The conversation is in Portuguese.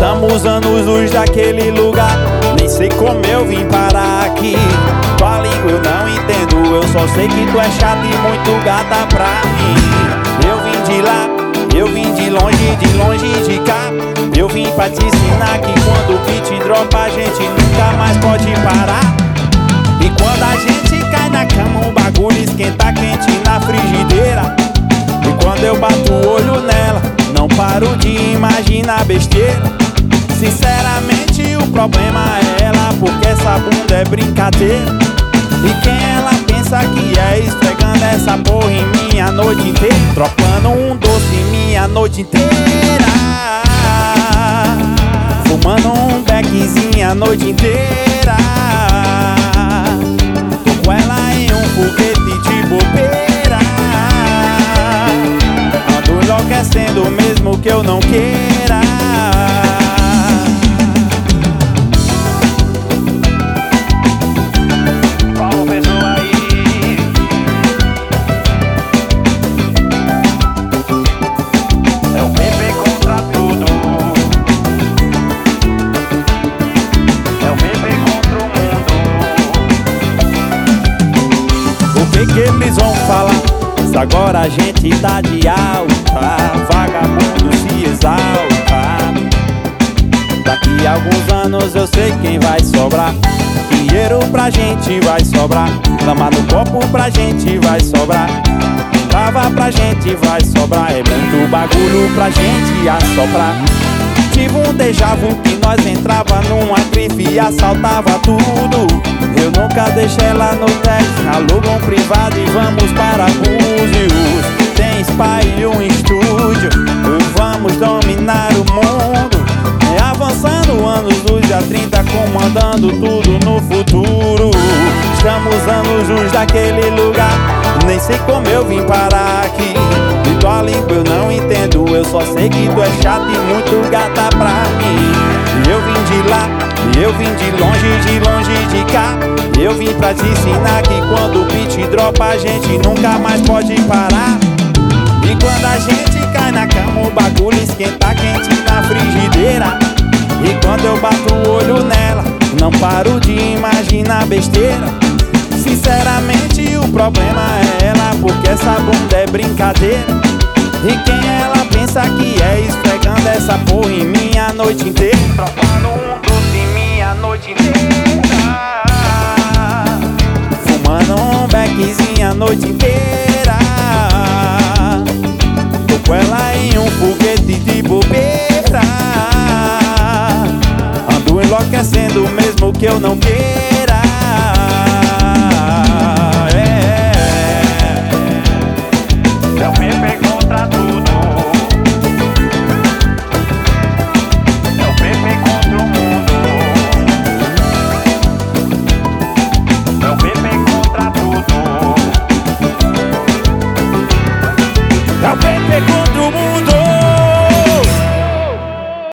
Estamos anos-luz daquele lugar, nem sei como eu vim parar aqui. Tua língua eu não entendo, eu só sei que tu é chata e muito gata pra mim. Eu vim de lá, eu vim de longe de cá. Eu vim pra te ensinar que quando o beat dropa a gente nunca mais pode parar. E quando a gente cai na cama o bagulho esquenta quente na frigideira. E quando eu bato o olho nela, não paro de imaginar besteira. Sinceramente o problema é ela, porque essa bunda é brincadeira. E quem ela pensa que é, esfregando essa porra em minha noite inteira, tropando um doce minha noite inteira, fumando um beckzinho a noite inteira. Tô com ela em um foguete de bobeira, ando enlouquecendo mesmo que eu não queira. O que eles vão falar se agora a gente tá de alta? Vagabundo se exalta. Daqui a alguns anos eu sei quem vai sobrar. Dinheiro pra gente vai sobrar. Lama no copo pra gente vai sobrar. Trava pra gente vai sobrar. É muito bagulho pra gente assoprar. Tive um déjà vu que nós entrava numa grife e assaltava tudo. Eu nunca deixei ela no teste, aluga um privado e vamos para Búzios. Tem spa e um estúdio, vamos dominar o mundo. Avançando anos-luz a 30, comandando tudo no futuro. Estamos anos-luz daquele lugar, nem sei como eu vim parar aqui. E tua língua eu não entendo, eu só sei que tu é chata e muito gata pra mim. Eu vim de lá, eu vim de longe de cá. Eu vim pra te ensinar que quando o beat dropa a gente nunca mais pode parar. E quando a gente cai na cama o bagulho esquenta quente na frigideira. E quando eu bato o olho nela, não paro de imaginar besteira. Sinceramente o problema é ela, porque essa bunda é brincadeira. E quem ela pensa que é, esfregando essa porra em minha noite inteira, tropando um doce em minha noite inteira, fumando um beckzinho a noite inteira. Tô com ela em um foguete de bobeira, ando enlouquecendo mesmo que eu não queira.